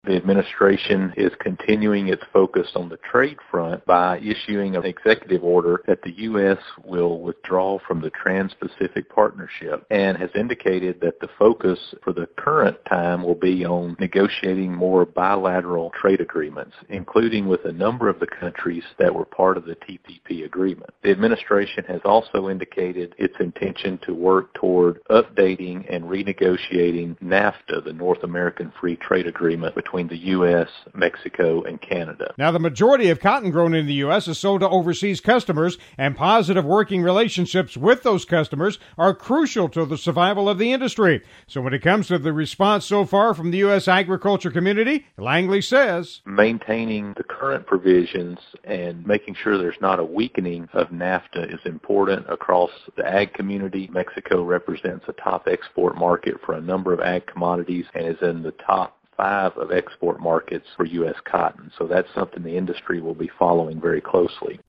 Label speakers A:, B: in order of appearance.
A: The administration is continuing its focus on the trade front by issuing an executive order that the U.S. will withdraw from the Trans-Pacific Partnership and has indicated that the focus for the current time will be on negotiating more bilateral trade agreements, including with a number of the countries that were part of the TPP agreement. The administration has also indicated its intention to work toward updating and renegotiating NAFTA, the North American Free Trade Agreement between the U.S., Mexico, and Canada.
B: Now, the majority of cotton grown in the U.S. is sold to overseas customers, and positive working relationships with those customers are crucial to the survival of the industry. So when it comes to the response so far from the U.S. agriculture community, Langley says,
A: maintaining the current provisions and making sure there's not a weakening of NAFTA is important across the ag community. Mexico represents a top export market for a number of ag commodities and is in the top 5 of export markets for U.S. cotton. So that's something the industry will be following very closely.